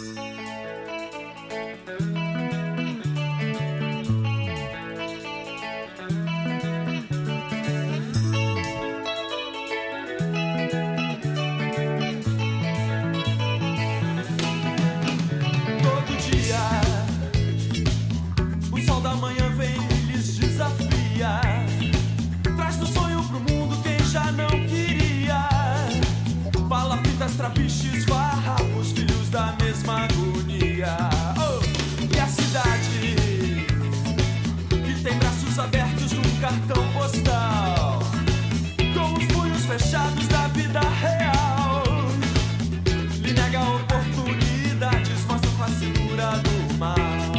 Trapiches, farrapos, filhos da mesma agonia. E a cidade que tem braços abertos num cartão postal, com os punhos fechados da vida real, lhe nega oportunidades, mostra a cintura do mal.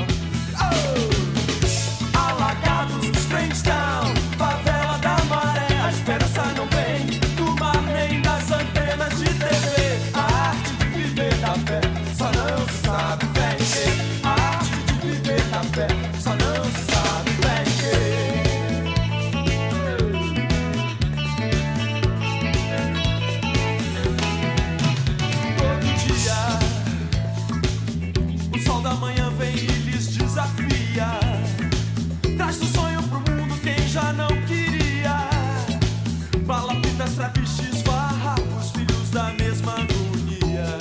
Alagados, Strange Town, favela da maré, a esperança não vem do mar nem das antenas de TV. Só não se sabe fé em quê. A arte de viver na fé. Só não se sabe fé em Todo dia o sol da manhã vem e lhes desafia. Traz do sonho pro mundo quem já não queria. Balapitas, trapiches, farrapos, filhos da mesma agonia.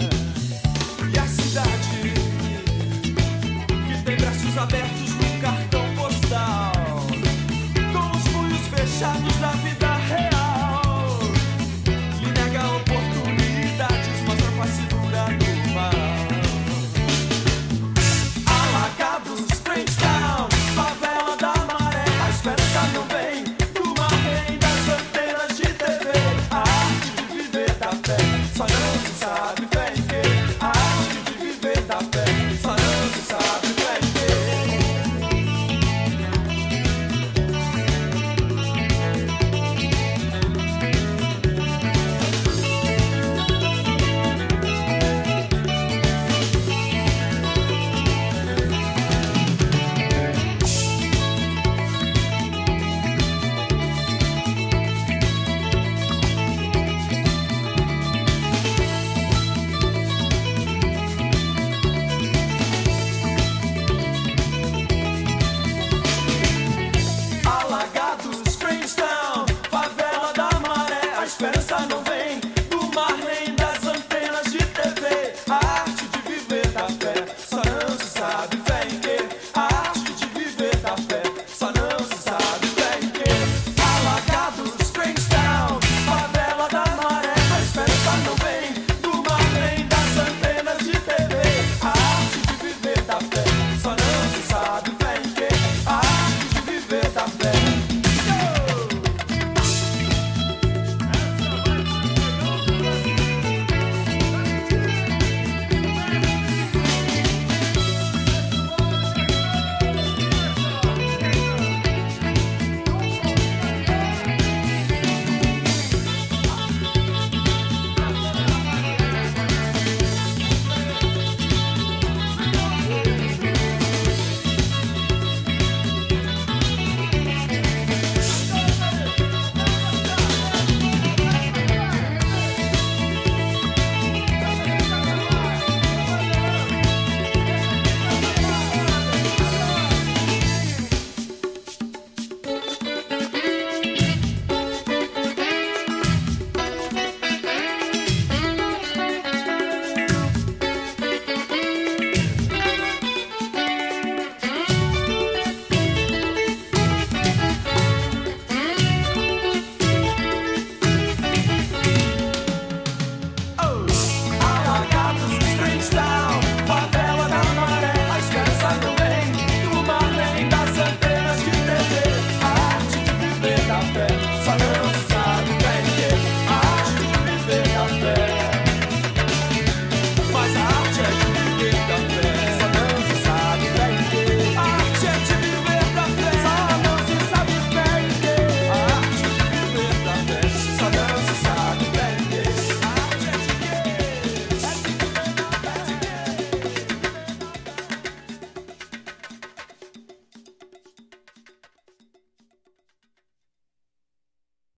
Que tem braços abertos num cartão postal, com os punhos fechados da vida